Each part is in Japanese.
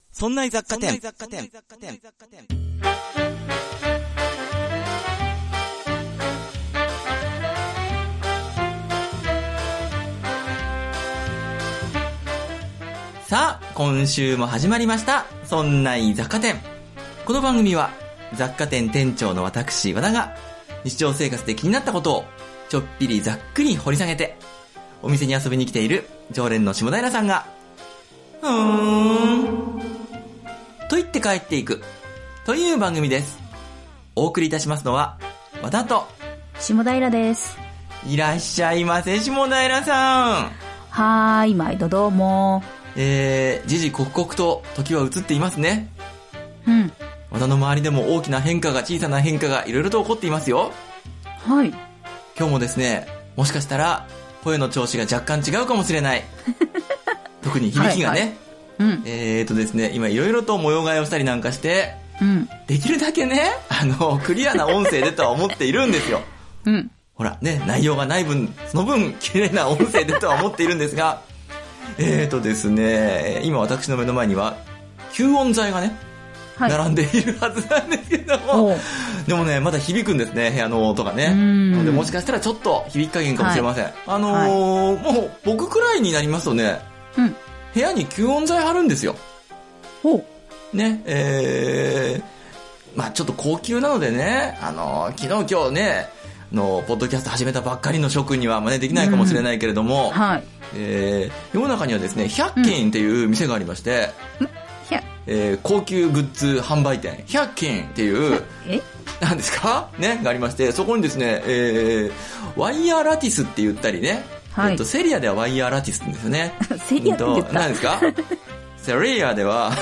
そんな雑貨店。さあ、今週も始まりました。そんな雑貨店。この番組は雑貨店店長の私和田が日常生活で気になったことをちょっぴりざっくり掘り下げて、お店に遊びに来ている常連の下平さんがと言って帰っていくという番組です。お送りいたしますのは和田と下平です。 いらっしゃいませ、下平さん。 はーい、毎度どうも。 時々刻々と時は移っていますね。和田の周りでも大きな変化が、小さな変化がいろいろと起こっていますよ。 はい。 今日もですね、もしかしたら声の調子が若干違うかもしれない。特に響きがね。ですね、今いろいろと模様替えをしたりなんかして、できるだけね、クリアな音声でとは思っているんですよ。ほらね、内容がない分、その分綺麗な音声でとは思っているんですが、ですね、今私の目の前には吸音材がね、並んでいるはずなんですけども、でもね、まだ響くんですね、部屋の音がね。なのでもしかしたらちょっと響き加減かもしれません。もう僕くらいになりますとね、部屋に吸音材貼るんですよ。ね、まあちょっと高級なのでね、昨日今日ね、ポッドキャスト始めたばっかりの諸君には真似できないかもしれないけれども、世の中にはですね、100均っていう店がありまして、高級グッズ販売店、100均っていう、何ですかね、がありまして、そこにですね、ワイヤーラティスって言ったりね、セリアではワイヤーラティスですよね。 セリアって言った。 何ですかセリアでは、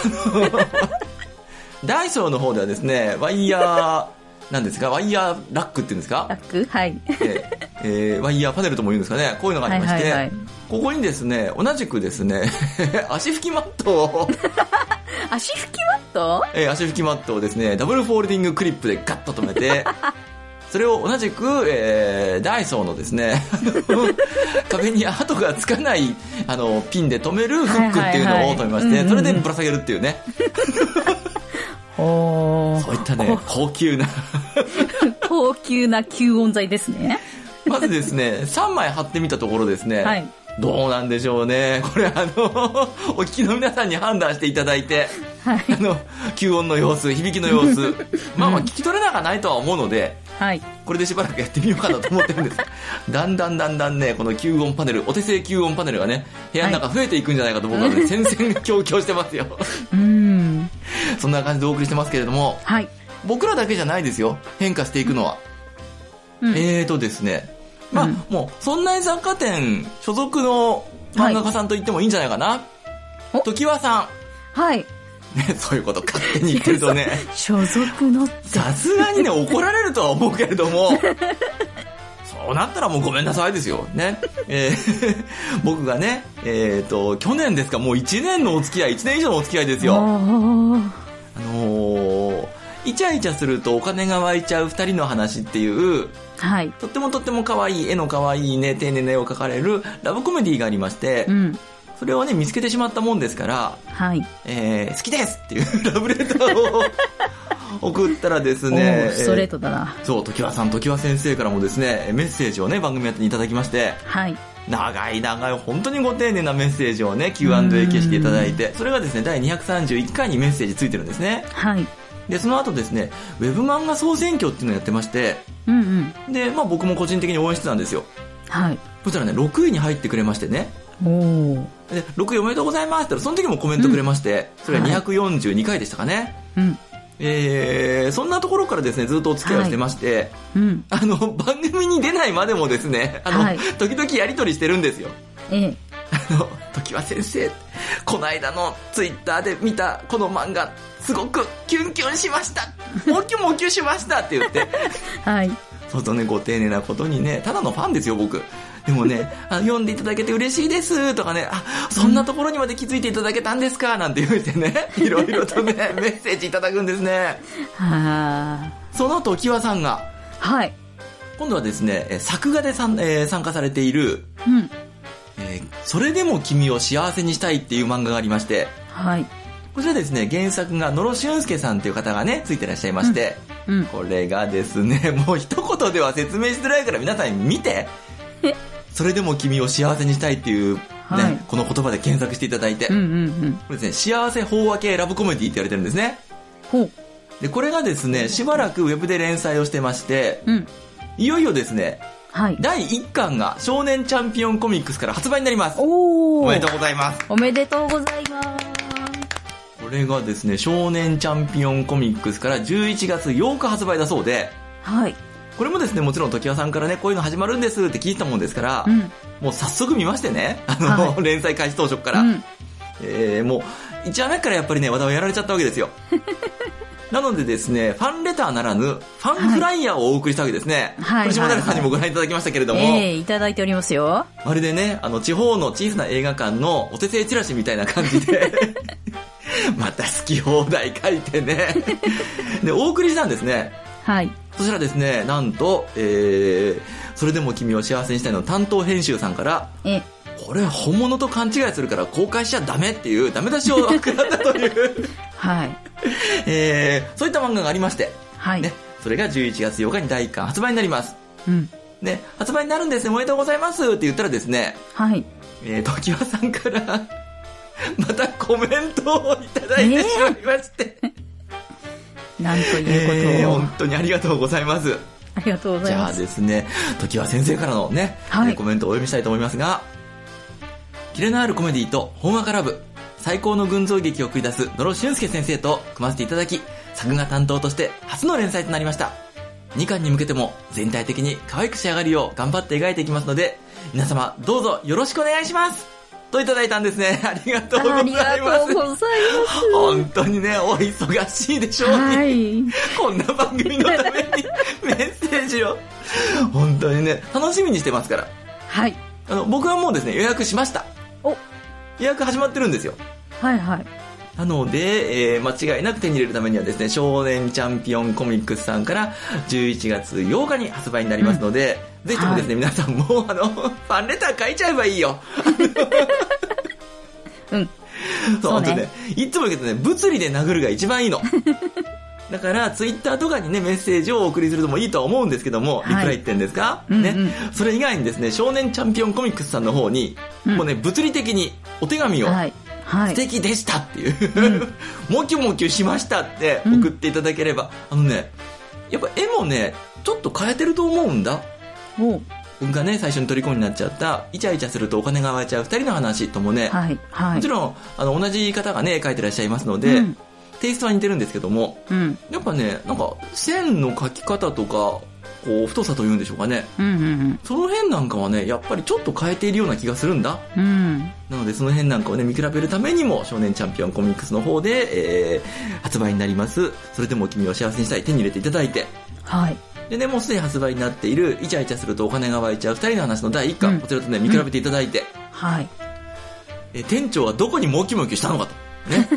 ダイソーの方ではですね、ワイヤー、何ですか、ワイヤーラックって言うんですか？ ラック？はい。 ワイヤーパネルとも言うんですかね。こういうのがありまして、ここにですね、同じくですね、足拭きマットを足拭きマット？ 足拭きマットをですね、ダブルフォールディングクリップでガッと留めて、それを同じく、ダイソーのですね、壁に跡がつかないピンで留めるフックっていうのを留めまして、それでぶら下げるっていうね。そういったね、高級な吸音材ですね。 まずですね、3枚貼ってみたところですね、どうなんでしょうね。これお聞きの皆さんに判断していただいて、吸音の様子、響きの様子、まあ聞き取れなくはないとは思うので、これでしばらくやってみようかなと思ってるんです。だんだんね、この吸音パネル、お手製吸音パネルがね、部屋の中増えていくんじゃないかと僕はね、戦々恐々してますよ。そんな感じでお送りしてますけれども、僕らだけじゃないですよ、変化していくのは。ですね、まあ、もうそんな雑貨店所属の漫画家さんと言ってもいいんじゃないかな。常盤さん。ね、そういうこと勝手に言ってるとね、 所属のってさすがにね、怒られるとは思うけれども、そうなったらもうごめんなさいですよね。僕がね、去年ですか、もう1年のお付き合い、1年以上のお付き合いですよ。イチャイチャするとお金が湧いちゃう二人の話っていう、とっても可愛い絵の可愛いね、丁寧な絵を描かれるラブコメディがありまして、それをね見つけてしまったもんですから、好きですっていうラブレターを送ったらですね、 ストレートだな。 そう、常盤先生からもですね、メッセージをね番組やっていただきまして、長い本当にご丁寧なメッセージをね Q&A 形式でいただいて、それがですね第231回にメッセージついてるんですね。でその後ですね、ウェブ漫画総選挙っていうのをやってまして、で、まあ、僕も個人的に応援してたんですよ。そしたらね6位に入ってくれましてね、で6位おめでとうございますって言ったら、その時もコメントくれまして、それは242回でしたかね。そんなところからですねずっとお付き合いをしてまして、番組に出ないまでもですね、時々やり取りしてるんですよ。常盤先生、この間のツイッターで見たこの漫画すごくキュンキュンしました、モキュモキュしましたって言って、そうするとね、ご丁寧なことにね、ただのファンですよ僕。でもね、読んでいただけて嬉しいですとかね、そんなところにまで気づいていただけたんですかなんて言ってね、いろいろとねメッセージいただくんですね。その常盤さんが、今度はですね作画で参加されている、それでも君を幸せにしたいっていう漫画がありまして、 こちらですね、原作が野呂俊介さんという方がね、ついてらっしゃいまして、これがですね、もう一言では説明しづらいから皆さん見て、それでも君を幸せにしたいっていう、ね、この言葉で検索していただいて、これですね、幸せ飽和系ラブコメディって言われてるんですね。で、これがですね、しばらくウェブで連載をしてまして、いよいよですね、第1巻が少年チャンピオンコミックスから発売になります。おめでとうございます。 おめでとうございます。 これがですね、少年チャンピオンコミックスから11月8日発売だそうで、これもですね、もちろん常盤さんからね、こういうの始まるんですって聞いたもんですから、もう早速見ましてね、連載開始当初から、もう1話目からやっぱりね、話題をやられちゃったわけですよ。なのでですね、ファンレターならぬ、ファンフライヤーをお送りしたわけですね。これ下平さんにもご覧いただきましたけれども。 いただいておりますよ。 まるでね、地方の小さな映画館のお手製チラシみたいな感じで、また好き放題書いてね。で、お送りしたんですね。そしたらですね、なんと、それでも君を幸せにしたいの担当編集さんから、これ本物と勘違いするから公開しちゃダメっていうダメ出しを食らったという、そういった漫画がありまして、ね、それが11月8日に第1巻発売になります。ね、発売になるんですね、おめでとうございますって言ったらですね、常盤さんからまたコメントをいただいてしまいまして、 なんということを、 本当にありがとうございます。 ありがとうございます。 じゃあですね、常盤先生からのね、コメントをお読みしたいと思いますが、キレのあるコメディとほんわかラブ、最高の群像劇を繰り出す野呂俊介先生と組ませていただき、作画担当として初の連載となりました。2巻に向けても全体的に可愛く仕上がるよう頑張って描いていきますので、皆様どうぞよろしくお願いしますといただいたんですね。ありがとうございます。ありがとうございます。本当にね、お忙しいでしょうに、こんな番組のためにメッセージを本当にね、楽しみにしてますから。僕はもうですね、予約しました。予約始まってるんですよ。なので、間違いなく手に入れるためにはですね、少年チャンピオンコミックスさんから11月8日に発売になりますので、ぜひともですね、皆さんもファンレター書いちゃえばいいよ。そうね。いつも言うけどね、物理で殴るが一番いいの。だからツイッターとかにね、メッセージをお送りするのもいいとは思うんですけども、リプライってんですか、ね、それ以外にですね、少年チャンピオンコミックスさんの方に、もうね、物理的にお手紙を、素敵でしたっていう、もきゅもきゅしましたって送っていただければ、やっぱ絵もね、ちょっと変えてると思うんだ。僕がね、最初に虜になっちゃった、イチャイチャするとお金が湧いちゃう二人の話ともね、もちろん同じ方がね、描いてらっしゃいますので、テイストは似てるんですけども、やっぱね、なんか線の描き方とか、こう太さというんでしょうかね、その辺なんかはね、やっぱりちょっと変えているような気がするんだ。なのでその辺なんかをね、見比べるためにも少年チャンピオンコミックスの方で、発売になります。それでも君を幸せにしたい、手に入れていただいて、でね、もうすでに発売になっているイチャイチャするとお金が湧いちゃう二人の話の第1巻、こちらとね、見比べていただいて、店長はどこにモキモキしたのかとね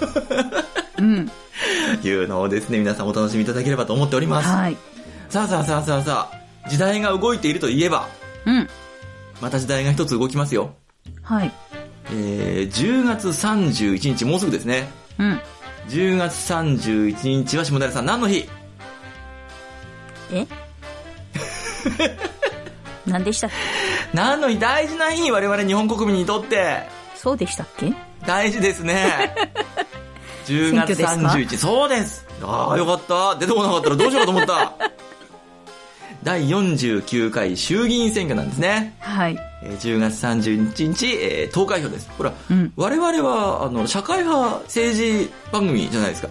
いうのをですね、皆さんお楽しみいただければと思っております。さあ、時代が動いているといえば、また時代が一つ動きますよ。10月31日、もうすぐですね。10月31日は下平さん何の日？ 何でしたっけ？ 何の日？大事な日、我々日本国民にとって。 そうでしたっけ？ 大事ですね。10月31日、そうです。ああ、よかった。出てこなかったらどうしようかと思った。第49回衆議院選挙なんですね。10月31日、投開票です。ほら、我々は社会派政治番組じゃないですか。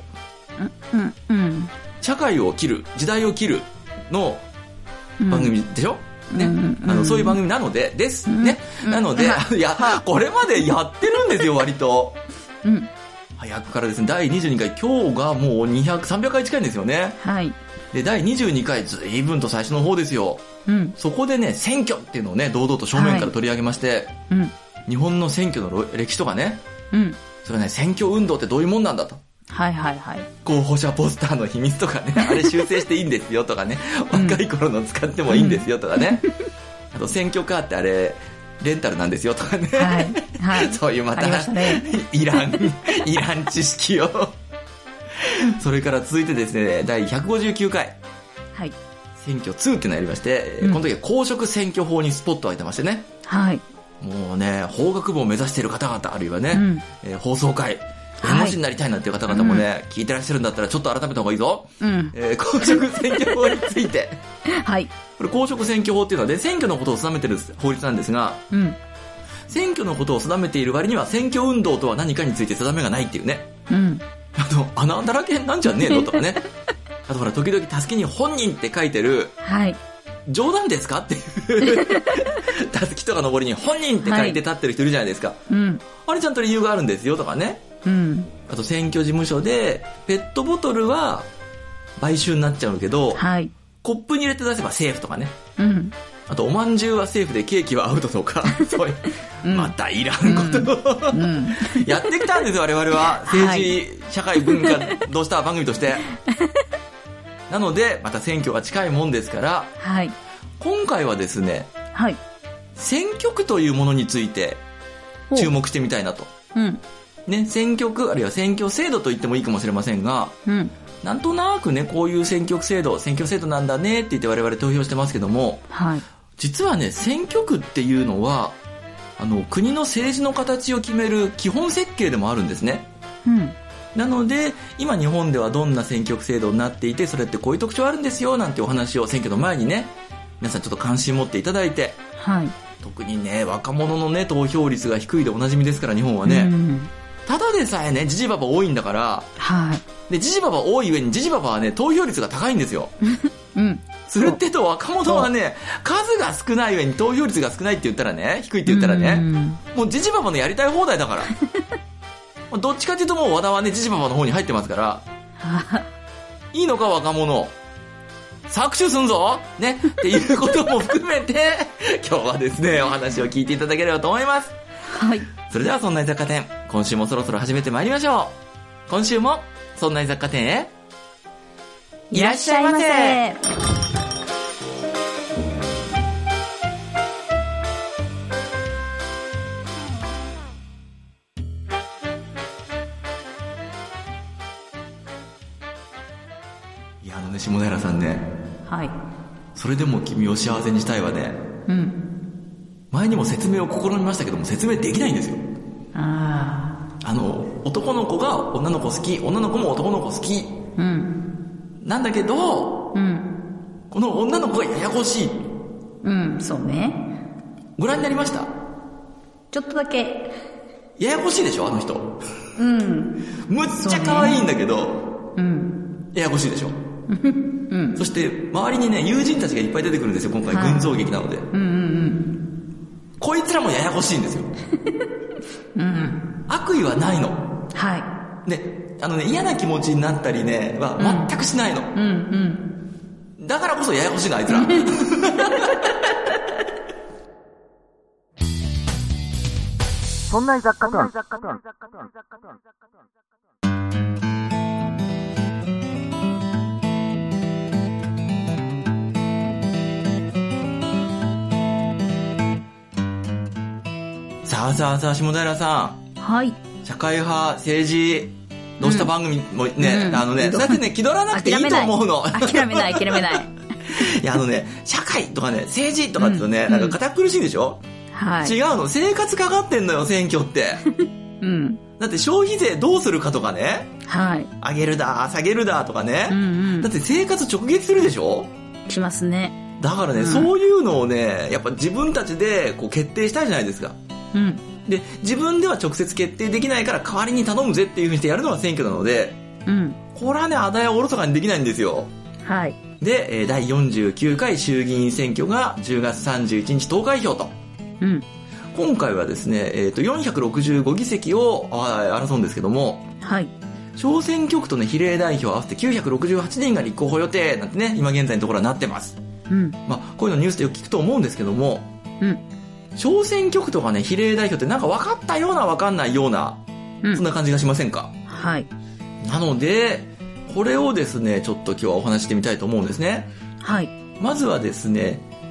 社会を切る、時代を切るの番組でしょ、ね、そういう番組なのでですね。なので、これまでやってるんですよ、割と。早くからですね、第22回、今日がもう300回近いんですよね。で、第22回、随分と最初の方ですよ。そこでね、選挙っていうのをね、堂々と正面から取り上げまして、日本の選挙の歴史とかね、それはね、選挙運動ってどういうもんなんだと。候補者ポスターの秘密とかね、あれ修正していいんですよとかね、若い頃の使ってもいいんですよとかね。あと選挙カーってあれ、 レンタルなんですよとかね。 はいはい、 そういうまた、 ね、 いらん知識を。それから続いてですね、第159回。 はい。 選挙2ってのをやりまして、この時は公職選挙法にスポットを当てましてね。 はい。 もうね、法学部を目指している方々、あるいはね、放送会、弁護士になりたいなんていう方々もね、聞いてらっしゃるんだったらちょっと改めた方がいいぞ。公職選挙法について。 はい。 これ公職選挙法っていうのはね、選挙のことを定めている法律なんですが、選挙のことを定めている割には選挙運動とは何かについて定めがないっていうね。穴だらけなんじゃねえのとかね。あとほら、時々たすきに本人って書いてる。 はい。 冗談ですかっていう。たすきとかのぼりに本人って書いて立ってる人いるじゃないですか。あれちゃんと理由があるんですよとかね。あと選挙事務所で、ペットボトルは買収になっちゃうけど、 はい。 コップに入れて出せばセーフとかね。あとおまんじゅうはセーフでケーキはアウトとか、そういう、またいらんことを、やってきたんですよ、我々は。政治、社会、文化、どうした番組として。なので、また選挙が近いもんですから、 はい、 今回はですね、 はい、 選挙区というものについて注目してみたいなと。ね、選挙区、あるいは選挙制度と言ってもいいかもしれませんが、なんとなくね、こういう選挙制度なんだねって言って我々投票してますけども、 はい、 実はね、選挙区っていうのは、国の政治の形を決める基本設計でもあるんですね。なので、今日本ではどんな選挙区制度になっていて、それってこういう特徴あるんですよ、なんてお話を選挙の前にね、皆さんちょっと関心持っていただいて、 はい、 特にね、若者のね、投票率が低いでおなじみですから、日本はね。ただでさえね、ジジババ多いんだから、 はい。 で、ジジババ多い上にジジババはね、投票率が高いんですよ。それってと若者はね、数が少ない上に投票率が少ないって言ったらね、低いって言ったらね、もうジジババのやりたい放題だから。どっちかっていうともう和田はね、ジジババの方に入ってますから、いいのか若者。搾取すんぞねっていうことも含めて、今日はですね、お話を聞いていただければと思います。 はい。 それではそんな雑貨店、今週もそろそろ始めてまいりましょう。今週もそんな雑貨店へいらっしゃいませ。いや、下平さんね。 はい。 それでも君を幸せにしたいわね。前にも説明を試みましたけども、説明できないんですよ。男の子が女の子好き、女の子も男の子好き。なんだけど、この女の子がややこしい。 そうね。 ご覧になりました？ ちょっとだけ。 ややこしいでしょ、あの人。むっちゃ可愛いんだけど、ややこしいでしょ。そして周りにね、友人たちがいっぱい出てくるんですよ、今回群像劇なので。こいつらもややこしいんですよ。悪意はないの。 はい。 で、嫌な気持ちになったりね、は全くしないの。だからこそややこしいの、あいつら。そんな雑貨店。さあ、下平さん。 はい。 社会派、政治、どうした番組もね、そうやってね、気取らなくていいと思うの。 諦めない。いや、社会とかね、政治とかってね、なんか堅苦しいでしょ？はい。違うの。生活かかってんのよ、選挙って。だって消費税どうするかとかね。 はい。 上げるだ、下げるだとかね。だって生活直撃するでしょ？ しますね。 だからね、そういうのをね、やっぱ自分たちでこう決定したいじゃないですか。で、自分では直接決定できないから代わりに頼むぜっていう風にしてやるのが選挙なので、これはね、あだやおろそかにできないんですよ。 はい。 で、第49回衆議院選挙が10月31日投開票と。今回はですね、465議席を争うんですけども、 はい。 小選挙区とね、比例代表合わせて968人が立候補予定なんてね、今現在のところはなってます。こういうのニュースでよく聞くと思うんですけども、小選挙区とかね、比例代表ってなんか分かったような分かんないような、そんな感じがしませんか？ はい。 なので、これをですね、ちょっと今日はお話してみたいと思うんですね。 はい。 まずはですね、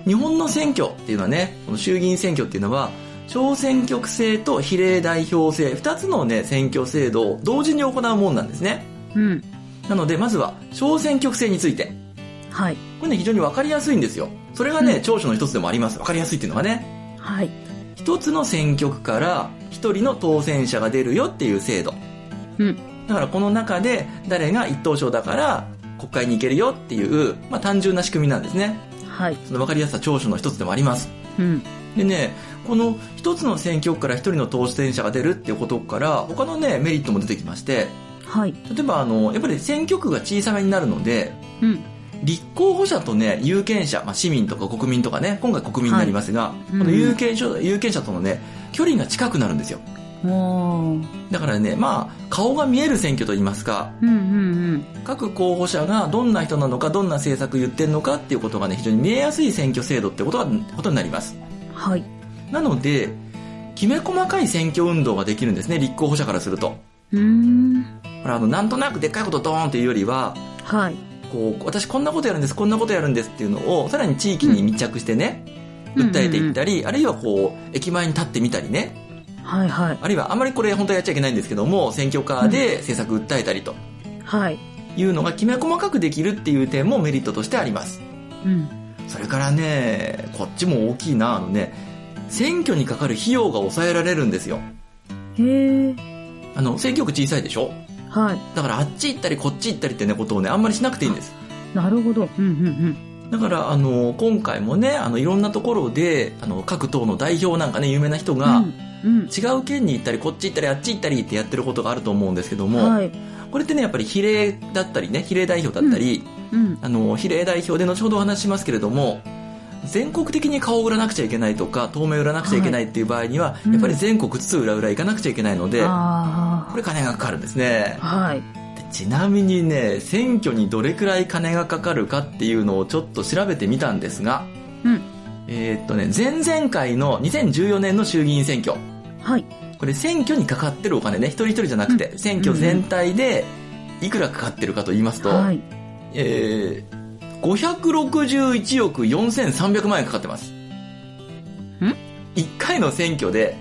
日本の選挙っていうのはね、この衆議院選挙っていうのは、小選挙区制と比例代表制、2つのね、選挙制度を同時に行うもんなんですね。 うん。 なので、まずは、小選挙区制について。 はい。 これね、非常にわかりやすいんですよ。それがね、長所の一つでもあります。わかりやすいっていうのがね。 はい。 一つの選挙区から一人の当選者が出るよっていう制度。 うん。 だからこの中で誰が一等賞だから国会に行けるよっていう、単純な仕組みなんですね。 はい。 そのわかりやすさ長所の一つでもあります。 うん。 でね、この一つの選挙区から一人の当選者が出るっていうことから他のねメリットも出てきまして、 はい。 例えばやっぱり選挙区が小さめになるので、 うん。 立候補者とね有権者、市民とか国民とかね、今回国民になりますが、この有権者とのね距離が近くなるんですよ。だからね、顔が見える選挙といいますか、各候補者がどんな人なのか、どんな政策言ってるのかっていうことがね、非常に見えやすい選挙制度ってことになります。 はい。 なので、きめ細かい選挙運動ができるんですね、立候補者からすると。ほら、なんとなくでっかいことドーンっていうよりは、 はい。 私こんなことやるんです、こんなことやるんですっていうのを、さらに地域に密着してね、訴えていったり、あるいは駅前に立ってみたりね、 はいはい。 あるいはあまりこれ本当はやっちゃいけないんですけども、選挙カーで政策訴えたりと、 はい。 いうのがきめ細かくできるっていう点もメリットとしてあります。 うん。 それからね、こっちも大きいな、選挙にかかる費用が抑えられるんですよ。 へー。 選挙区小さいでしょ？ はい。 だからあっち行ったりこっち行ったりってねことをね、あんまりしなくていいんです。 なるほど。 だから今回もね、いろんなところで各党の代表なんかね、有名な人が、違う県に行ったりこっち行ったりあっち行ったりってやってることがあると思うんですけども、 はい、 これってねやっぱり比例だったりね、比例代表だったり、比例代表で後ほどお話ししますけれども、全国的に顔を売らなくちゃいけないとか当面売らなくちゃいけないっていう場合には、やっぱり全国津々浦々行かなくちゃいけないので、これ金がかかるんですね。 はい。 でちなみにね、選挙にどれくらい金がかかるかっていうのをちょっと調べてみたんですが、前々回の2014年の衆議院選挙、 はい。 これ選挙にかかってるお金ね、一人一人じゃなくて、選挙全体でいくらかかってるかと言いますと、561億4300万円かかってます。1回の選挙で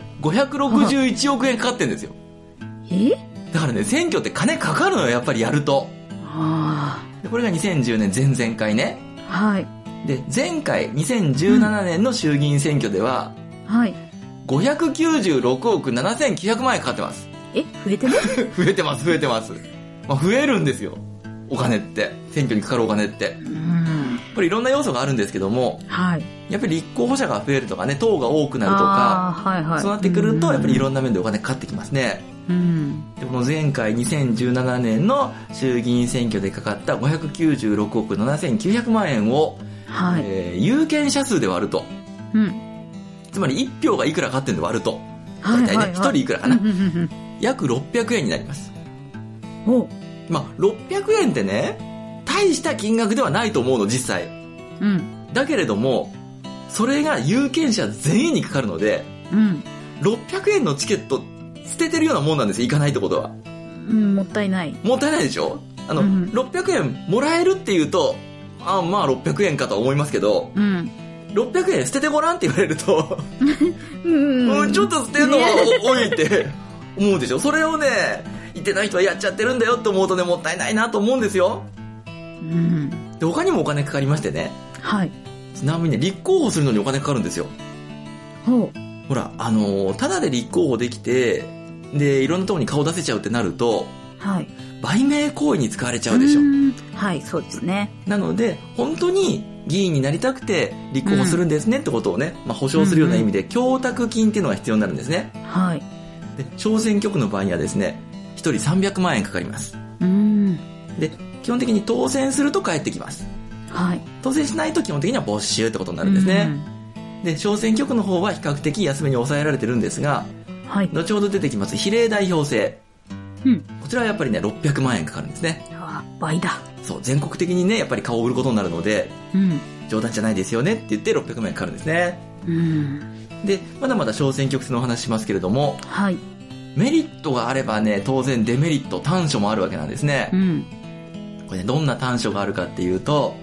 561億円かかってるんですよ。だからね、選挙って金かかるのよ、やっぱりやると。でこれが2010年前々回ね。 はい。で、 前回2017年の衆議院選挙では、596億7900万円かかってます。 増えてます？ 増えてます。増えるんですよ、お金って。選挙にかかるお金って。これいろんな要素があるんですけども、やっぱり立候補者が増えるとかね、党が多くなるとか、そうなってくるとやっぱりいろんな面でお金かかってきますね。でこの前回2017年の衆議院選挙でかかった596億7900万円を、有権者数で割ると、つまり1票がいくらかかってるんで割ると、大体ね、1人いくらかな、約600円になります。600円ってね、大した金額ではないと思うの、実際。だけれども、それが有権者全員にかかるので、600円のチケット捨ててるようなもんなんですよ、行かないってことは。 もったいない。 もったいないでしょ。600円もらえるっていうと、600円かと思いますけど、600円捨ててごらんって言われると、ちょっと捨てるのは多いって思うでしょ。それをね、言ってない人はやっちゃってるんだよって思うとね、もったいないなと思うんですよ。で他にもお金かかりましてね。ちなみにね、立候補するのにお金かかるんですよ。ほら、ただで立候補できて、でいろんなところに顔出せちゃうってなると、売名行為に使われちゃうでしょ。 そうですね。 なので本当に議員になりたくて立候補するんですねってことをね、保証するような意味で供託金っていうのが必要になるんですね。で小選挙区の場合にはですね、1人300万円かかります。で基本的に当選すると返ってきます。当選しないと基本的には没収ってことになるんですね。で小選挙区の方は比較的安めに抑えられてるんですが、後ほど出てきます比例代表制、こちらはやっぱりね600万円かかるんですね。 倍だ。 そう、全国的にねやっぱり顔を売ることになるので、冗談じゃないですよねって言って600万円かかるんですね。でまだまだ小選挙区制のお話しますけれども、メリットがあればね、当然デメリット短所もあるわけなんですね。これね、どんな短所があるかっていうと、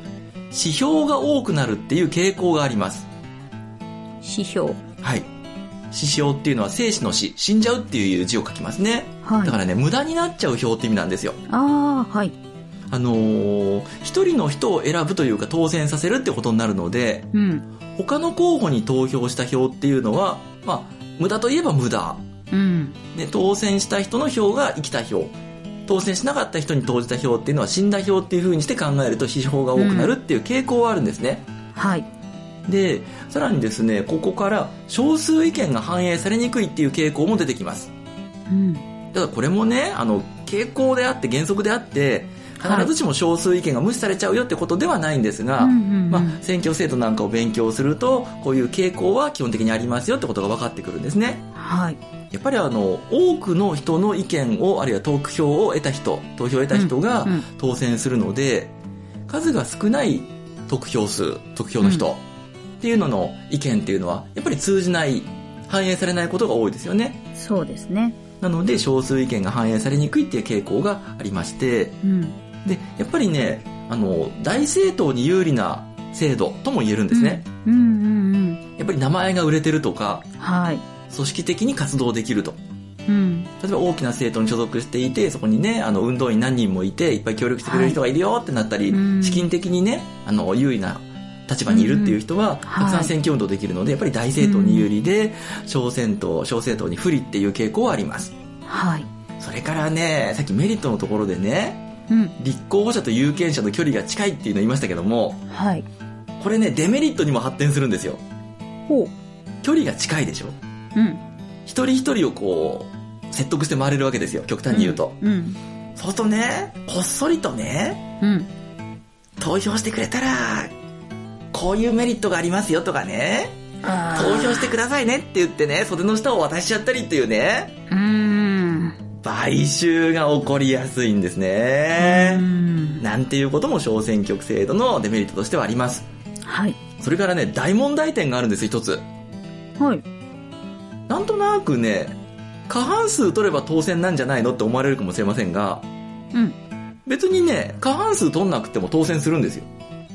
死票が多くなるっていう傾向があります。 死票。 はい。死傷っていうのは生死の死、死んじゃうっていう字を書きますね。 はい。 だからね、無駄になっちゃう票って意味なんですよ。 ああ、はい。 一人の人を選ぶというか当選させるってことになるので、 うん。 他の候補に投票した票っていうのは、まあ、無駄といえば無駄。 うん。 で、当選した人の票が生きた票。当選しなかった人に投じた票っていうのは死んだ票っていう風にして考えると死票が多くなるっていう傾向はあるんですね。 はい。 で、さらにですね、ここから少数意見が反映されにくいっていう傾向も出てきます。 うん。 ただこれもね、傾向であって原則であって、必ずしも少数意見が無視されちゃうよってことではないんですが、まあ、選挙制度なんかを勉強すると、こういう傾向は基本的にありますよってことが分かってくるんですね。 はい。 やっぱり多くの人の意見を、あるいは投票を得た人が当選するので、数が少ない得票の人っていうのの意見っていうのは、やっぱり通じない、反映されないことが多いですよね。 そうですね。 なので、少数意見が反映されにくいっていう傾向がありまして、で、やっぱりね、大政党に有利な制度とも言えるんですね。やっぱり名前が売れてるとか、 はい。 組織的に活動できると。 うん。 例えば大きな政党に所属していて、そこにね、運動員何人もいて、いっぱい協力してくれる人がいるよってなったり、資金的にね、有利な立場にいるっていう人は、たくさん選挙運動できるので、やっぱり大政党に有利で、小政党に不利っていう傾向はあります。 はい。 それからね、さっきメリットのところでね、立候補者と有権者の距離が近いっていうのを言いましたけども、 はい。 これね、デメリットにも発展するんですよ。 ほう。 距離が近いでしょ。一人一人をこう、説得して回れるわけですよ、極端に言うと。そうするとね、こっそりとね、投票してくれたら、こういうメリットがありますよとかね、投票してくださいねって言ってね、袖の下を渡しちゃったりっていうね、買収が起こりやすいんですね。なんていうことも小選挙区制度のデメリットとしてはあります。 はい。 それからね、大問題点があるんですよ、一つ。 はい。 なんとなくね、過半数取れば当選なんじゃないのって思われるかもしれませんが、別にね、過半数取んなくても当選するんですよ。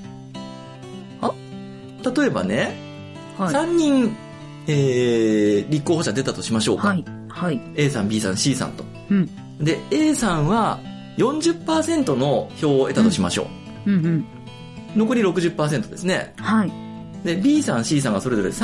例えばね、3人、立候補者出たとしましょうか。 はい。 A さん、B さん、C さんと。で、A さんは 40% の票を得たとしましょう。残り 60% ですね。 はい。 で、B さん、C さんがそれぞれ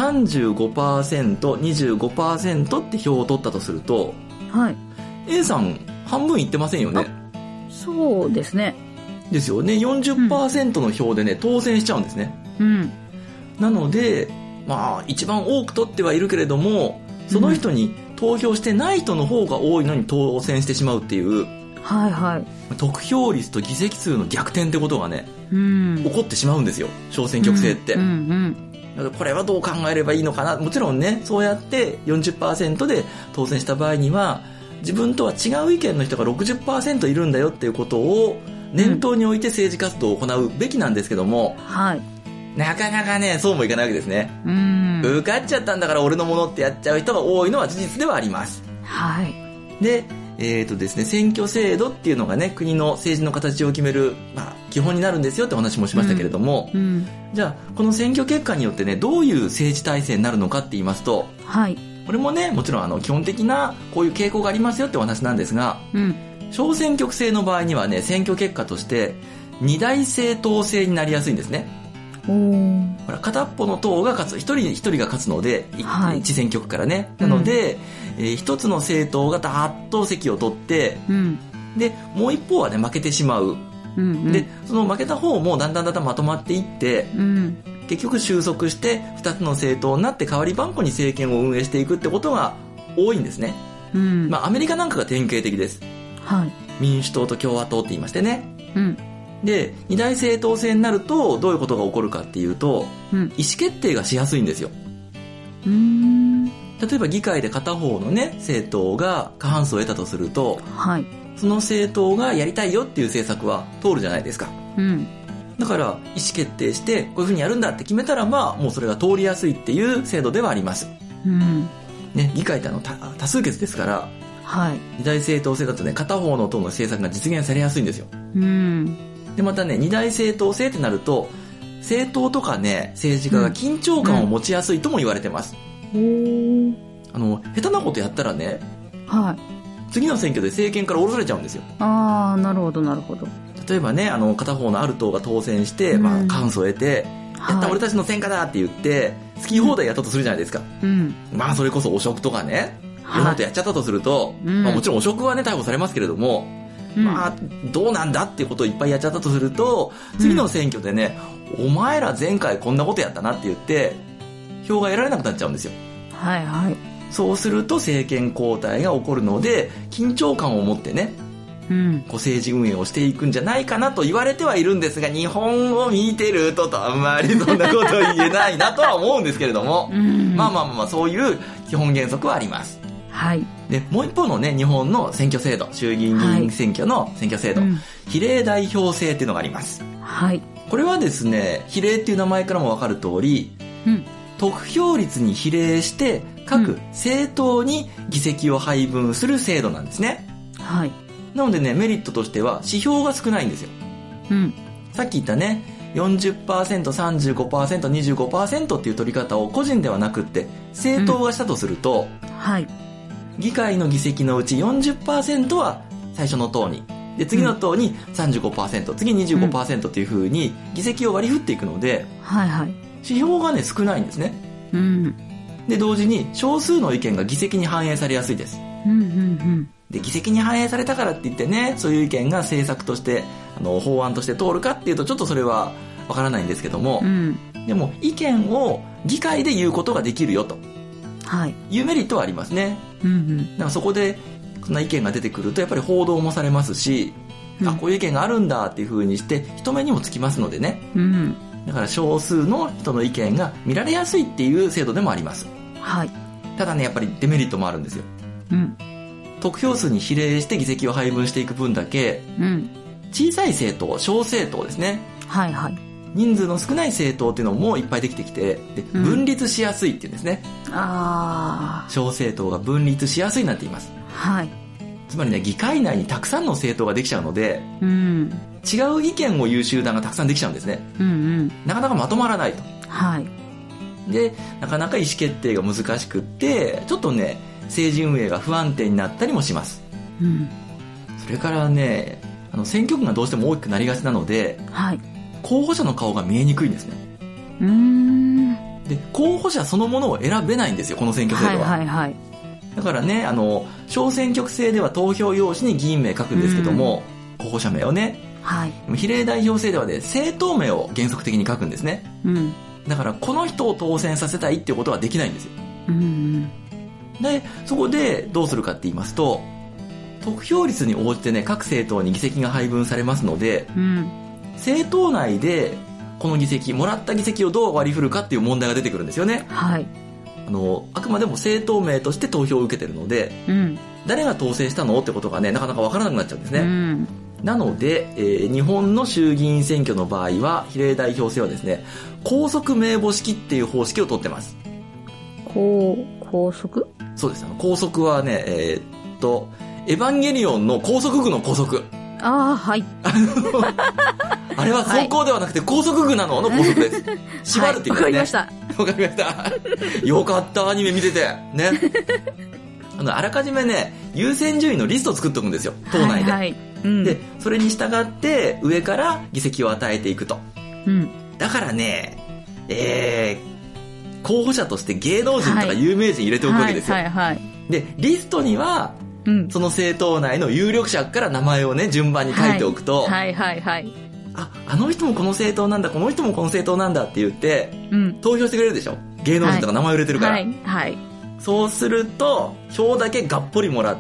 35%、25% って票を取ったとすると、 はい。 A さん半分いってませんよね。 そうですね。 ですよね。40% の票でね、当選しちゃうんですね。なので、まあ、一番多く取ってはいるけれども、その人に投票してない人の方が多いのに当選してしまうっていう、得票率と議席数の逆転ってことがね、起こってしまうんですよ、小選挙区制って。だからこれはどう考えればいいのかな。もちろんね、そうやって 40% で当選した場合には、自分とは違う意見の人が 60% いるんだよっていうことを念頭に置いて政治活動を行うべきなんですけども、なかなかね、そうもいかないわけですね。受かっちゃったんだから俺のものってやっちゃう人が多いのは事実ではあります。で、ですね、選挙制度っていうのがね、国の政治の形を決める、基本になるんですよってお話もしましたけれども、じゃあ、この選挙結果によってね、どういう政治体制になるのかって言いますと、これもね、もちろん基本的なこういう傾向がありますよってお話なんですが、小選挙区制の場合にはね、選挙結果として二大政党制になりやすいんですね。ほら、片っぽの党が勝つ、一人が勝つので、一選挙区からね。なので、一つの政党がダーッと席を取って、で、もう一方はね、負けてしまう。で、その負けた方もだんだんまとまっていって、結局収束して二つの政党になって代わり番号に政権を運営していくってことが多いんですね。アメリカなんかが典型的です。民主党と共和党って言いましてね。で、二大政党制になるとどういうことが起こるかっていうと、意思決定がしやすいんですよ。例えば議会で片方のね、政党が過半数を得たとすると、その政党がやりたいよっていう政策は通るじゃないですか。だから意思決定してこういうふうにやるんだって決めたらもうそれが通りやすいっていう制度ではあります。ね、議会って多数決ですから、二大政党制だとね、片方の党の政策が実現されやすいんですよ。で、またね、二大政党制ってなると、 政党とかね、政治家が緊張感を持ちやすいとも言われてます。下手なことやったらね、 はい。 次の選挙で政権から降ろされちゃうんですよ。 ああ、なるほどなるほど。 例えばね、片方のある党が当選して、過半数を得て、やった俺たちの戦果だって言って、好き放題やったとするじゃないですか。それこそ汚職とかね、いろんなことやっちゃったとすると、もちろん汚職はね、逮捕されますけれども、どうなんだっていうことをいっぱいやっちゃったとすると、次の選挙でね、お前ら前回こんなことやったなって言って、票が得られなくなっちゃうんですよ。 はいはい。 そうすると政権交代が起こるので、緊張感を持ってね、政治運営をしていくんじゃないかなと言われてはいるんですが、日本を見てるとあんまりそんなこと言えないなとは思うんですけれども、そういう基本原則はあります。 はい。 で、もう一方のね、日本の選挙制度、衆議院議員選挙の選挙制度、比例代表制っていうのがあります。 はい。 これはですね、比例っていう名前からもわかる通り、得票率に比例して各政党に議席を配分する制度なんですね。 はい。 なのでね、メリットとしては指標が少ないんですよ。さっき言ったね、40%、35%、25% っていう取り方を個人ではなくって政党がしたとすると、議会の議席のうち 40% は最初の党に、で次の党に 35%、次 25% っていう風に議席を割り振っていくので、指標がね少ないんですね。で同時に少数の意見が議席に反映されやすいです。で議席に反映されたからって言ってね、そういう意見が政策として法案として通るかっていうとちょっとそれはわからないんですけども、でも意見を議会で言うことができるよというメリットはありますね。だからそこでそんな意見が出てくるとやっぱり報道もされますし、こういう意見があるんだっていう風にして人目にもつきますのでね、だから少数の人の意見が見られやすいっていう制度でもあります。ただね、やっぱりデメリットもあるんですよ。得票数に比例して議席を配分していく分だけ、小さい政党、小政党ですね、人数の少ない政党っていうのもいっぱいできてきて、で分立しやすいっていうんですね。小政党が分立しやすいなんて言います。つまりね、議会内にたくさんの政党ができちゃうので、違う意見を言う集団がたくさんできちゃうんですね。なかなかまとまらないと。でなかなか意思決定が難しくって、ちょっとね政治運営が不安定になったりもします。それからね、選挙区がどうしても大きくなりがちなので、候補者の顔が見えにくいんですね。で候補者そのものを選べないんですよ、この選挙制度は。だからね、小選挙区制では投票用紙に議員名書くんですけども、候補者名をね、比例代表制ではね、政党名を原則的に書くんですね。だからこの人を当選させたいっていうことはできないんですよ。でそこでどうするかって言いますと、得票率に応じてね、各政党に議席が配分されますので、政党内でこの議席、もらった議席をどう割り振るかっていう問題が出てくるんですよね。あくまでも政党名として投票を受けてるので、誰が当選したのってことがね、なかなか分からなくなっちゃうんですね。なので、日本の衆議院選挙の場合は比例代表制はですね、公則名簿式っていう方式をとってます。 公則？ そうです。公則はね、エヴァンゲリオンの高速具の高速。あれは走行ではなくて高速具なの高速です。縛るって言うんですね。わかりました。よかった、アニメ見てて。ね。あらかじめね、優先順位のリストを作っておくんですよ、党内で。で、それに従って上から議席を与えていくと。だからね、候補者として芸能人とか有名人入れておくわけですよ。で、リストには、その政党内の有力者から名前をね、順番に書いておくと、あの人もこの政党なんだ、この人もこの政党なんだって言って、投票してくれるでしょ、芸能人とか名前を入れてるから。そうすると票だけがっぽりもらって、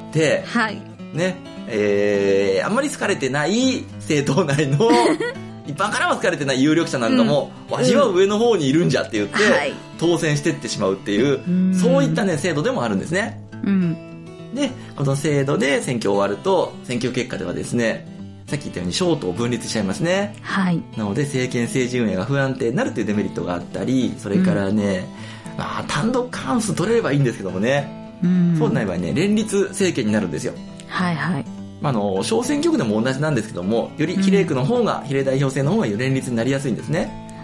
ね、あんまり好かれてない政党内の一般からは好かれてない有力者なんかも、わしは上の方にいるんじゃって言って、当選してってしまうっていう、そういったね制度でもあるんですね。でこの制度で選挙終わると、選挙結果ではですね、さっき言ったように小党分立しちゃいますね。なので政権政治運営が不安定になるというデメリットがあったり、それからね、単独過半数取れればいいんですけどもね、そうでない場合ね、連立政権になるんですよ。小選挙区でも同じなんですけども、より比例区の方が、比例代表制の方が連立になりやすいんですね。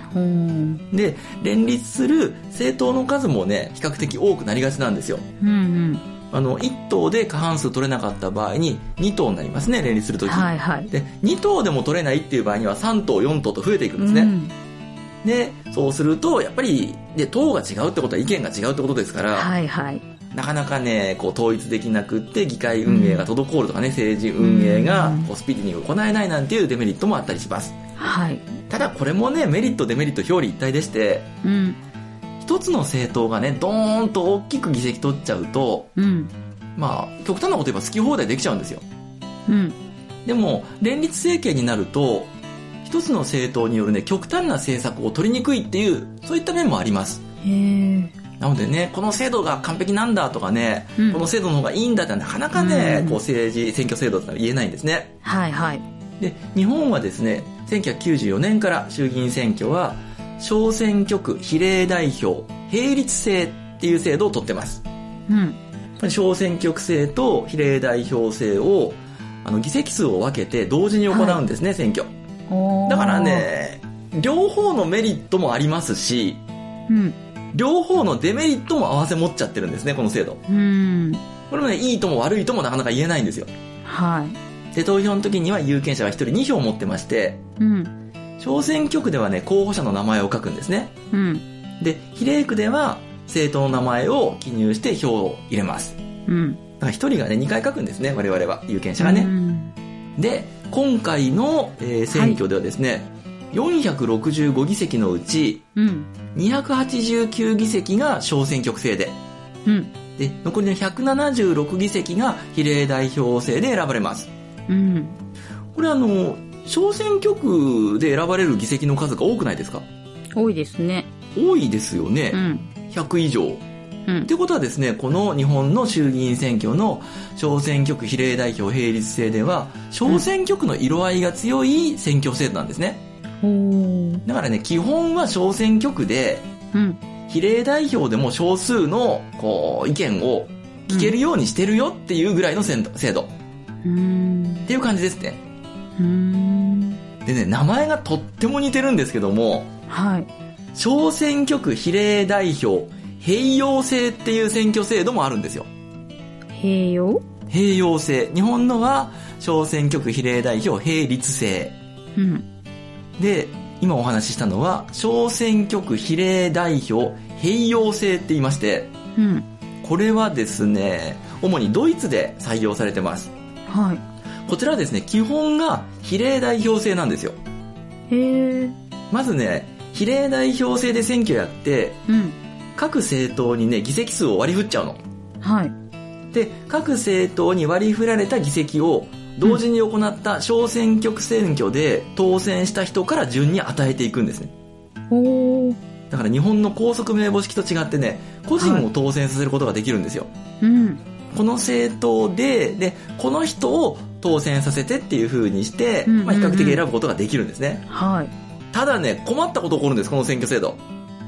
で、連立する政党の数もね、比較的多くなりがちなんですよ。1党で過半数取れなかった場合に2党になりますね、連立するとき。で、2党でも取れないっていう場合には3党、4党と増えていくんですね。で、そうすると、やっぱり、党が違うってことは意見が違うってことですから、なかなかね、こう統一できなくって議会運営が滞るとかね、政治運営がこうスピーディーに行えないなんていうデメリットもあったりします。ただこれもね、メリットデメリット表裏一体でして、一つの政党がね、ドーンと大きく議席取っちゃうと、まあ、極端なこと言えば好き放題できちゃうんですよ。でも、連立政権になると、一つの政党によるね、極端な政策を取りにくいっていう、そういった面もあります。なのでね、この制度が完璧なんだとかね、この制度の方がいいんだってなかなかね、こう政治、選挙制度って言えないんですね。で、日本はですね、1994年から衆議院選挙は、小選挙区比例代表並立制っていう制度を取ってます。小選挙区制と比例代表制を、議席数を分けて同時に行うんですね、選挙。だからね、両方のメリットもありますし、両方のデメリットも合わせ持っちゃってるんですね、この制度。これもね、いいとも悪いともなかなか言えないんですよ。で、投票の時には有権者が1人2票持ってまして、小選挙区ではね、候補者の名前を書くんですね。で、比例区では政党の名前を記入して票を入れます。だから1人がね、2回書くんですね、我々は、有権者がね。で、今回の、選挙ではですね、465議席のうち、289議席が小選挙区制で、で、残りの176議席が比例代表制で選ばれます。これ小選挙区で選ばれる議席の数が多くないですか？ 多いですね。 多いですよね。100以上。ってことはですね、この日本の衆議院選挙の小選挙区比例代表並立制では、小選挙区の色合いが強い選挙制度なんですね。だからね、基本は小選挙区で、比例代表でも少数のこう意見を聞けるようにしてるよっていうぐらいの制度。っていう感じですね。でね、名前がとっても似てるんですけども、小選挙区比例代表併用制っていう選挙制度もあるんですよ。 併用制。日本のは小選挙区比例代表並立制。で、今お話ししたのは小選挙区比例代表併用制って言いまして、これはですね、主にドイツで採用されてます。こちらはですね、基本が比例代表制なんですよ。まずね、比例代表制で選挙やって、各政党にね、議席数を割り振っちゃうの。で、各政党に割り振られた議席を同時に行った小選挙区選挙で当選した人から順に与えていくんですね。だから日本の高速名簿式と違ってね、個人を当選させることができるんですよ。この政党で、この人を当選させてっていう風にして、比較的選ぶことができるんですね。ただね、困ったこと起こるんです、この選挙制度。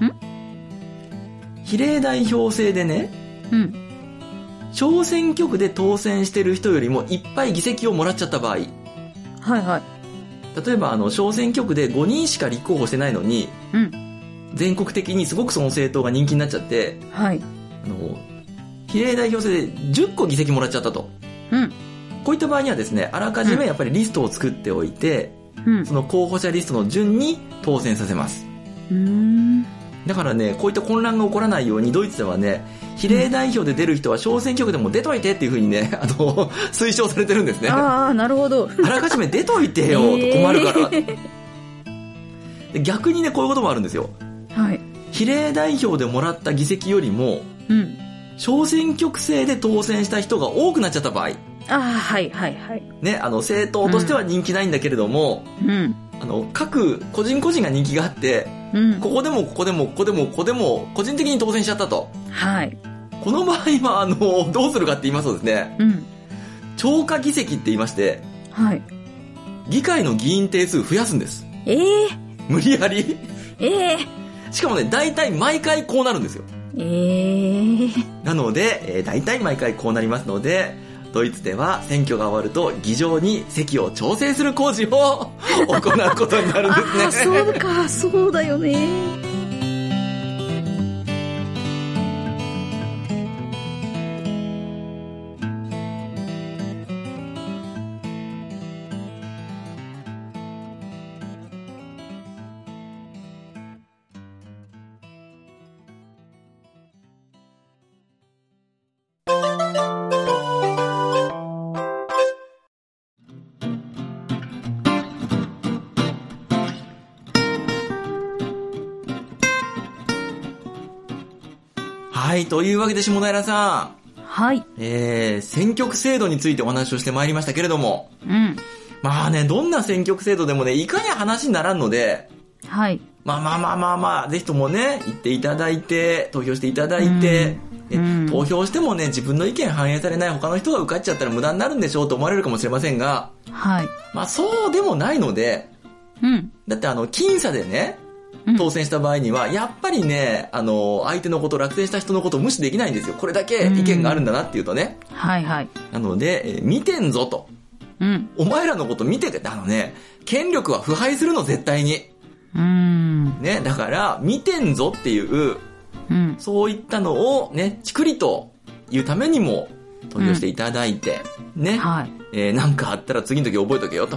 比例代表制でね、小選挙区で当選してる人よりもいっぱい議席をもらっちゃった場合、例えば小選挙区で5人しか立候補してないのに、全国的にすごくその政党が人気になっちゃって、比例代表制で10個議席もらっちゃったと。こういった場合にはですね、あらかじめやっぱりリストを作っておいて、その候補者リストの順に当選させます。だからね、こういった混乱が起こらないようにドイツではね、比例代表で出る人は小選挙区でも出といてっていう風にね、推奨されてるんですね。 なるほど。 あらかじめ出といてよ、困るから。逆にね、こういうこともあるんですよ。比例代表でもらった議席よりも、小選挙区制で当選した人が多くなっちゃった場合。ね、政党としては人気ないんだけれども、各個人個人が人気があって、ここでもここでもここでもここでも個人的に当選しちゃったと。この場合はどうするかって言いますとですね、超過議席って言いまして、議会の議員定数増やすんです。無理やり。しかもね、大体毎回こうなるんですよ。なので、大体毎回こうなりますので、 ドイツでは選挙が終わると議場に席を調整する工事を行うことになるんですね。 そうか、そうだよね。 はい、というわけで下平さん。はい。 選挙区制度についてお話をしてまいりましたけれども。 うん。 まあね、どんな選挙区制度でもね、いかに話にならんので。 はい。 まあ、ぜひともね、行っていただいて、投票していただいて、投票してもね、自分の意見反映されない他の人が受かっちゃったら無駄になるんでしょうと思われるかもしれませんが。 はい。 まあそうでもないので。 うん。 だって僅差でね、当選した場合には、やっぱりね、相手のこと、落選した人のことを無視できないんですよ。これだけ意見があるんだなっていうとね。 はいはい。 なので、見てんぞと。 うん。 お前らのこと見てて、権力は腐敗するの、絶対に。ね、だから、見てんぞっていう、そういったのをね、ちくりと言うためにも、投票していただいて、ね。 はい。 なんかあったら次の時覚えとけよと。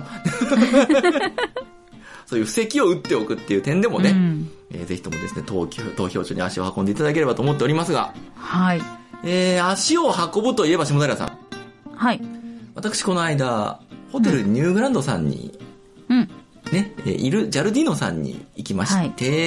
そういう布石を打っておくっていう点でもね、ぜひともですね、投票所に足を運んでいただければと思っておりますが、 はい。 足を運ぶといえば下平さん。 はい。 私この間、ホテルニューグランドさんに、ね、いるジャルディーノさんに行きまして、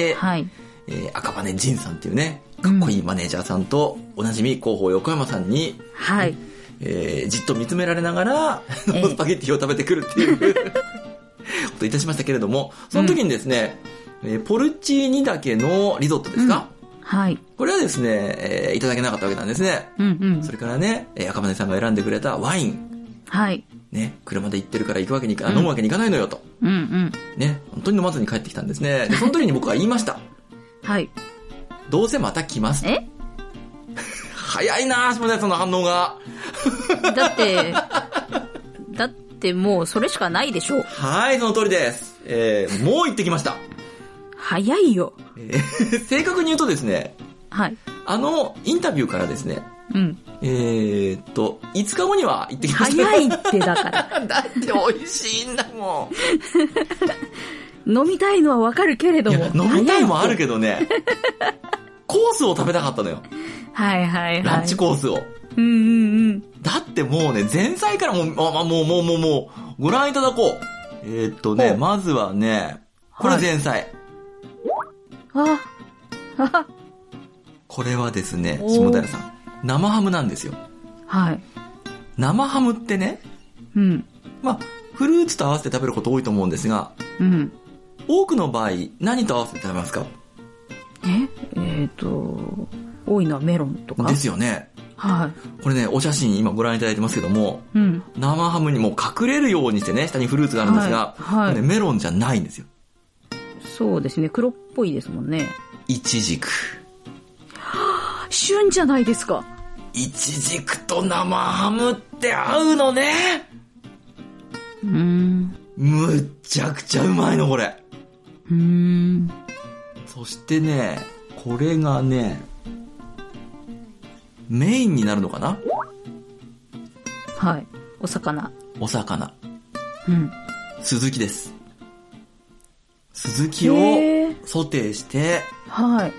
はい。 赤羽仁さんっていうね、かっこいいマネージャーさんと、おなじみ広報横山さんに、 はい。 じっと見つめられながら、スパゲッティを食べてくるっていう、こといたしましたけれども、その時にですね、ポルチーニ茸のリゾットですか、 はい。 これはですね、いただけなかったわけなんですね。それからね、赤羽さんが選んでくれたワイン。 はい。 ね、車で行ってるから飲むわけにいかないのよと。ね、本当に飲まずに帰ってきたんですね。で、その時に僕は言いました。 はい。 どうせまた来ます。早いなぁ、下平さんの反応が。 だってもうそれしかないでしょ。 はい、その通りです。もう行ってきました。 早いよ。 正確に言うとですね、 はい。 インタビューからですね、5日後には行ってきました。 早いってだから。 だって美味しいんだもん。飲みたいのはわかるけれども。 飲みたいもあるけどね、コースを食べたかったのよ。 はいはいはい。 ランチコースを。だってもうね、前菜からもう、ご覧いただこう。まずはね、これ前菜。これはですね、下平さん、生ハムなんですよ。 はい。 生ハムってね、フルーツと合わせて食べること多いと思うんですが、多くの場合、何と合わせて食べますか？ 多いのはメロンとかですよね。 はい。 これね、お写真今ご覧いただいてますけども、生ハムにもう隠れるようにしてね、下にフルーツがあるんですが、これね、メロンじゃないんですよ。 そうですね、黒っぽいですもんね。 イチジク。 旬じゃないですか。 イチジクと生ハムって合うのね。むっちゃくちゃうまいの、これ。そしてね、これがね、メインになるのかな？ はい。お魚。 スズキです。スズキをソテーして、 はい。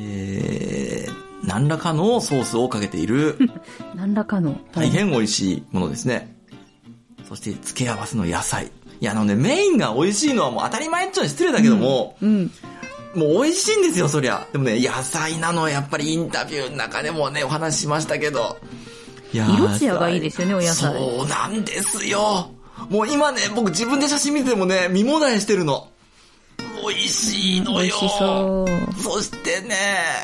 何らかのソースをかけている。 何らかの。 大変美味しいものですね。そして付け合わせの野菜。いや、メインが美味しいのはもう当たり前っちゃ失礼だけども、もう美味しいんですよ、そりゃ。でもね、野菜なのやっぱりインタビューの中でもね、お話ししましたけど。 色艶がいいですよね、お野菜。 そうなんですよ。もう今ね、僕自分で写真見てもね、見もだえしてるの。美味しいのよ。 美味しそう。 そしてね、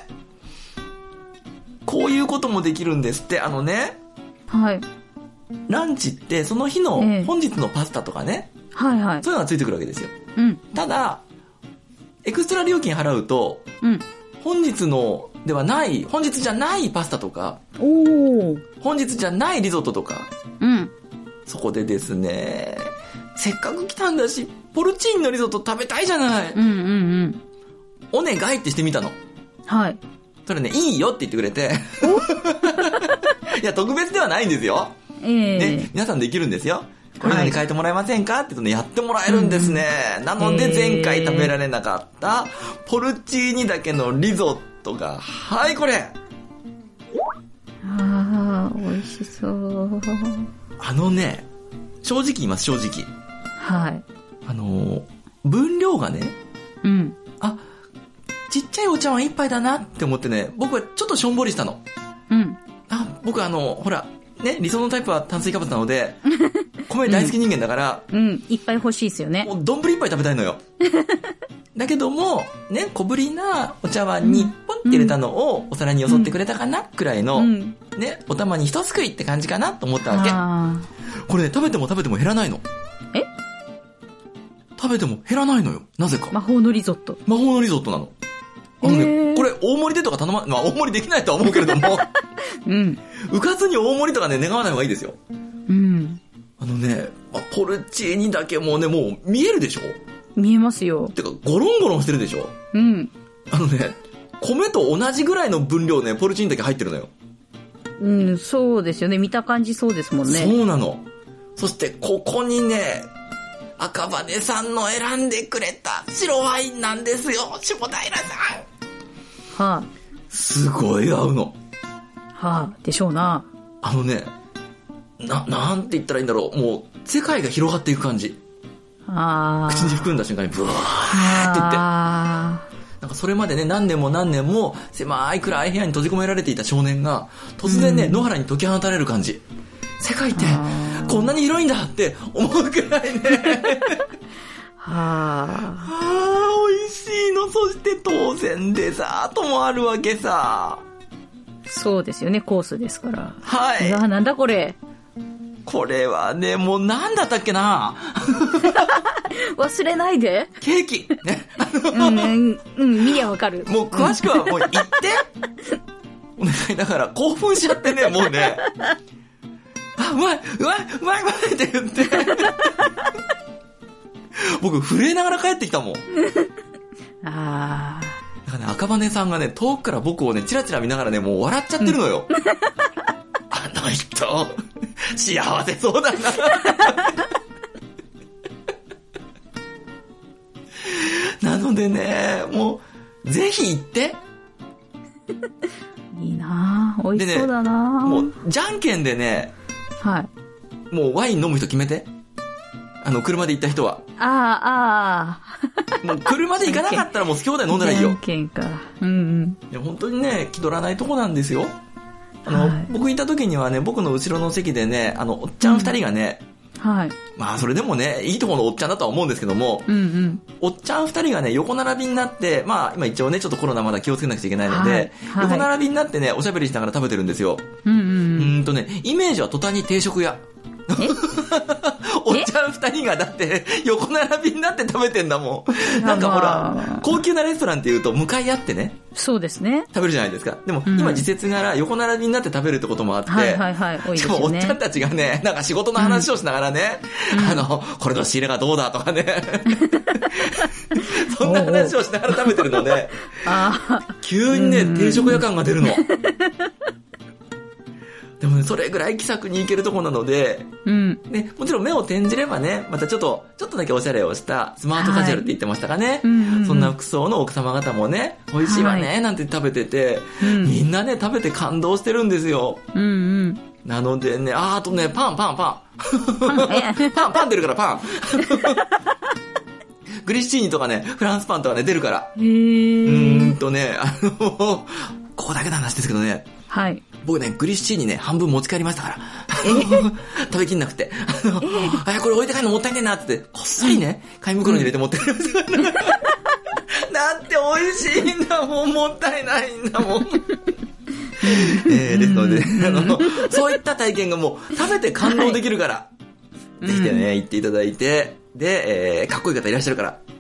こういうこともできるんですって。 はい。 ランチってその日の本日のパスタとかね、 はいはい。 そういうのがついてくるわけですよ。 うん。 ただ、エクストラ料金払うと、本日のではない、本日じゃないパスタとか、本日じゃないリゾットとか、そこでですね、せっかく来たんだし、ポルチーニのリゾット食べたいじゃない。お願いってしてみたの。 はい。 それね、いいよって言ってくれて。いや、特別ではないんですよ。ね、皆さんできるんですよ。これに変えてもらえませんかって言うとね、やってもらえるんですね。なので、前回食べられなかった、ポルチーニだけのリゾットが、はい、これ。 美味しそう。 正直言います、正直。 はい。 分量がね、ちっちゃいお茶碗一杯だなって思ってね、僕はちょっとしょんぼりしたの。僕ほら、ね、理想のタイプは炭水化物なので、米大好き人間だから、 いっぱい欲しいですよね。 もう丼一杯食べたいのよ。だけども、ね、小ぶりなお茶碗にポンって入れたのをお皿によそってくれたかなくらいの、ね、お玉に一すくいって感じかなと思ったわけ。これね、食べても減らないの。食べても減らないのよ。なぜか。 魔法のリゾット。 魔法のリゾットなの。これ大盛りでとか頼ま、大盛りできないとは思うけれども、うかつに大盛りとかね、願わない方がいいですよ。ポルチーニだけもうね、もう見えるでしょ？ 見えますよ。 てか、ゴロンゴロンしてるでしょ？米と同じぐらいの分量ね、ポルチーニだけ入ってるのよ。 そうですよね。見た感じそうですもんね。 そうなの。そして、ここにね、赤羽さんの選んでくれた白ワインなんですよ、下平さん。すごい合うの。 でしょうな。 なんて言ったらいいんだろう。もう、世界が広がっていく感じ。口に含んだ瞬間にブワーっていって。なんかそれまでね、何年も狭い暗い部屋に閉じ込められていた少年が、突然ね、野原に解き放たれる感じ。世界ってこんなに広いんだって思うくらいね。美味しいの。そして当然デザートもあるわけさ。 そうですよね、コースですから。なんだこれ。 これはね、もうなんだったっけな。 忘れないで。 ケーキ。ね。 見りゃわかる。 もう詳しくはもう言って。お願いだから興奮しちゃってね、もうね。うまいって言って。僕、震えながら帰ってきたもん。だからね、赤羽さんがね、遠くから僕をね、チラチラ見ながらね、もう笑っちゃってるのよ。あの人、幸せそうだな。なのでね、もう、ぜひ行って。 いいなぁ。美味しそうだなぁ。 もう、じゃんけんでね、もうワイン飲む人決めて。車で行った人は。もう車で行かなかったらもう好き放題飲んだらいいよ。 じゃんけんか。いや本当にね、気取らないとこなんですよ。僕行った時にはね、僕の後ろの席でね、おっちゃん二人がね、まあそれでもね、いいところのおっちゃんだとは思うんですけども、おっちゃん二人がね、横並びになって、まあ今一応ね、ちょっとコロナまだ気をつけなくちゃいけないので、横並びになってね、おしゃべりしながら食べてるんですよ。イメージは途端に定食屋。おっちゃん二人がだって横並びになって食べてんだもん。なんかほら、高級なレストランっていうと向かい合ってね。 そうですね。 食べるじゃないですか。でも今時節柄横並びになって食べるってこともあって。しかもおっちゃんたちがね、なんか仕事の話をしながらね、これの仕入れがどうだとかね。そんな話をしながら食べてるので、急にね、定食屋感が出るの。でもね、それぐらい気さくに行けるとこなので、ね、もちろん目を転じればね、またちょっとだけおしゃれをしたスマートカジュアルって言ってましたかね。そんな服装の奥様方もね、美味しいわね、なんて食べてて、みんなね、食べて感動してるんですよ。なのでね、あとね、パン出るからパン。グリッシーニとかね、フランスパンとかね、出るから。ね、ここだけの話ですけどね。僕ね、グリッシーニね、半分持ち帰りましたから。食べきんなくて。これ置いて帰るのもったいねえなって、こっそりね、買い袋に入れて持って帰りましたから。だって美味しいんだもん、もったいないんだもん。ですので、そういった体験がもう、食べて感動できるから、ぜひね、行っていただいて、で、かっこいい方いらっしゃるから、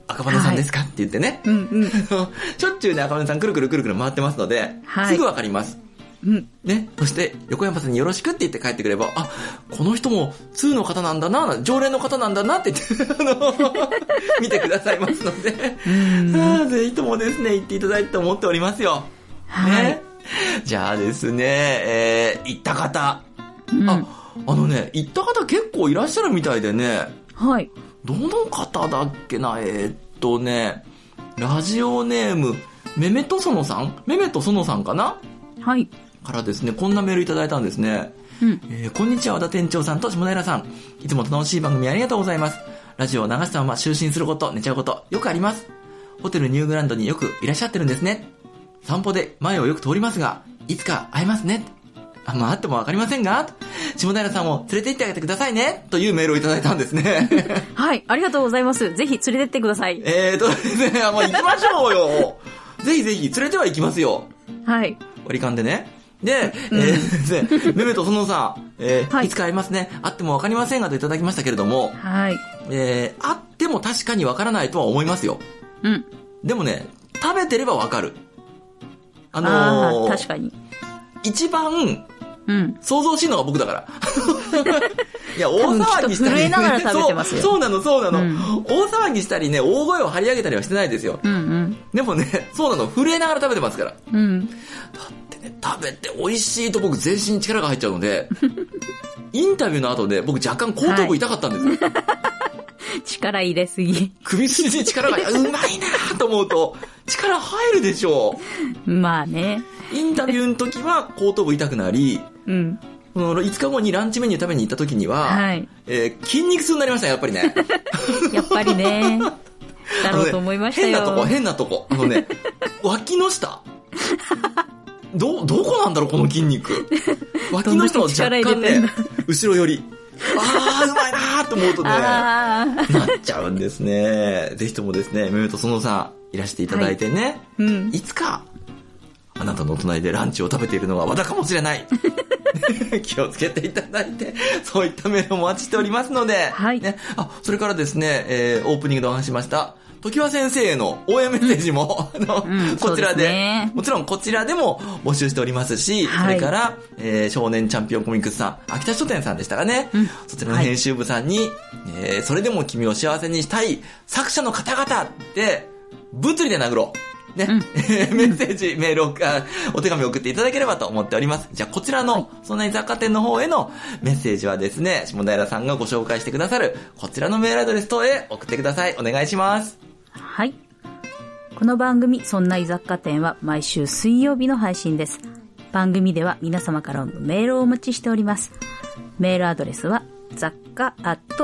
赤羽さんですか、って言ってね。しょっちゅうね、赤羽さんくるくるくるくる回ってますので、すぐわかります。ね。そして、横山さんによろしくって言って帰ってくれば、あ、この人も通の方なんだな、常連の方なんだなって言って、見てくださいますので、ぜひともですね、行っていただいてと思っておりますよ。ね。じゃあですね、行った方。行った方結構いらっしゃるみたいでね。 はい。 どの方だっけな、ラジオネーム、メメトソノさんかな？ はい。 からですね、こんなメールいただいたんですね。こんにちは、和田店長さんと下平さん。いつも楽しい番組ありがとうございます。ラジオを流したまま就寝すること、寝ちゃうこと、よくあります。ホテルニューグランドによくいらっしゃってるんですね。散歩で前をよく通りますが、いつか会えますね。会ってもわかりませんが、下平さんを連れて行ってあげてくださいね、というメールをいただいたんですね。 はい、ありがとうございます。ぜひ連れてってください。 ですね、行きましょうよ。ぜひぜひ連れては行きますよ。 はい。 割り勘でね。で、メメとそのさん、いつか会いますね。会ってもわかりませんがといただきましたけれども、 はい。 会っても確かにわからないとは思いますよ。でもね、食べてればわかる。 確かに。 一番、想像しいのが僕だから。いや、大騒ぎしたり、 震えながら食べてますよ。 そうなの。大騒ぎしたりね、大声を張り上げたりはしてないですよ。でもね、そうなの、震えながら食べてますから。だってね、食べて美味しいと僕全身に力が入っちゃうので、インタビューの後で僕若干後頭部痛かったんですよ。 力入れすぎ。 首筋に力が、うまいなと思うと、力入るでしょう。まあね。 インタビューの時は後頭部痛くなり、この5日後にランチメニュー食べに行った時には、筋肉痛になりました、やっぱりね。 やっぱりね。だろうと思いましたよ。 変なとこ。脇の下。どこなんだろう、この筋肉。脇の下の若干ね、後ろ寄り。うまいなーと思うとね、なっちゃうんですね。ぜひともですね、メメとそのさんいらしていただいてね、いつか、あなたの隣でランチを食べているのは和田かもしれない。気をつけていただいて、そういったメールをお待ちしておりますので、ね、それからですね、オープニングでお話しました、常盤先生への応援メッセージも、こちらで、もちろんこちらでも募集しておりますし、それから、少年チャンピオンコミックスさん、秋田書店さんでしたかね、そちらの編集部さんに、それでも君を幸せにしたい作者の方々って、物理で殴ろう。ね、メッセージ、メールを、お手紙を送っていただければと思っております。じゃあ、こちらの、そんなに雑貨店の方へのメッセージはですね、下平さんがご紹介してくださる、こちらのメールアドレス等へ送ってください。お願いします。 はい。この番組、そんな雑貨店は毎週水曜日の配信です。番組では皆様からのメールをお待ちしております。メールアドレスは、雑貨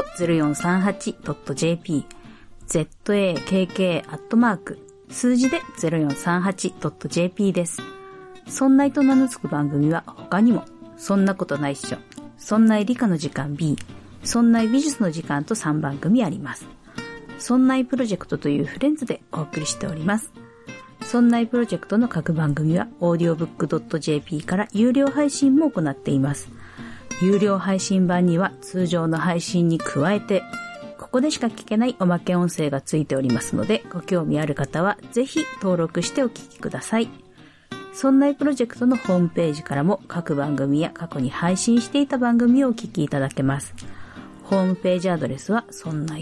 @0438.jp、zakk@ 数字で 0438.jp です。そんないと名の付く番組は他にも、そんなことないっしょ、そんない理科の時間 B、そんない美術の時間と3番組あります。そんないプロジェクトというフレンズでお送りしております。そんないプロジェクトの各番組は audiobook.jp から有料配信も行っています。有料配信版には通常の配信に加えて、ここでしか聞けないおまけ音声がついておりますので、ご興味ある方はぜひ登録してお聞きください。そんないプロジェクトのホームページからも各番組や過去に配信していた番組をお聞きいただけます。ホームページアドレスはそんない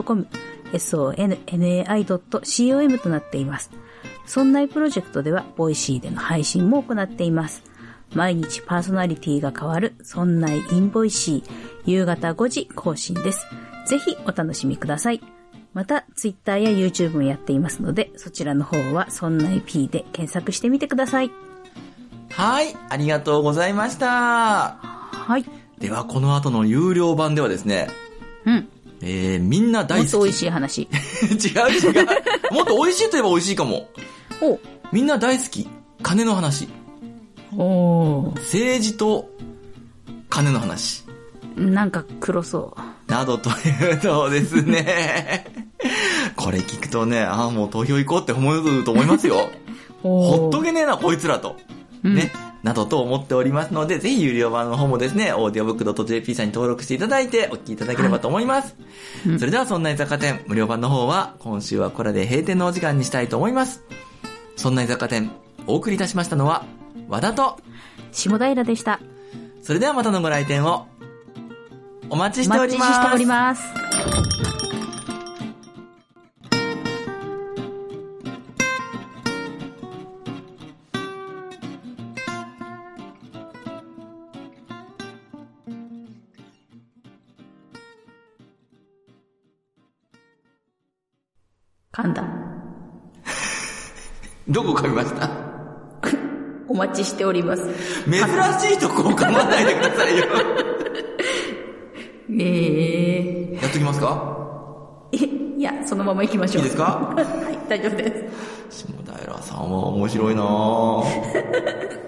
.com、sonnai.com となっています。そんないプロジェクトではボイシーでの配信も行っています。毎日パーソナリティが変わるそんないインボイシー、夕方5時更新です。ぜひお楽しみください。また、Twitter や YouTube もやっていますので、そちらの方はそんない P で検索してみてください。 はい、ありがとうございました。 はい。 では、この後の有料版ではですね、みんな大好き。 もっと美味しい話。 違う。もっと美味しいといえば美味しいかも。みんな大好き。金の話。政治と金の話。 なんか黒そう。 などというのをですね。これ聞くとね、もう投票行こうって思うと思いますよ。ほっとけねえな、こいつらと。ね。 などと思っておりますので、ぜひ有料版の方もですね、audiobook.jp さんに登録していただいてお聞きいただければと思います。はい、それではそんな居雑貨店無料版の方は今週はこれで閉店のお時間にしたいと思います。そんな居雑貨店お送りいたしましたのは和田と下平でした。 それではまたのご来店をお待ちしております。 お待ちしております。噛んだ。 どこ噛みました？ お待ちしております。 珍しいとこを噛まないでくださいよ。やっときますか？ いや、そのまま行きましょう。 いいですか？ はい、大丈夫です。 下平さんは面白いなぁ。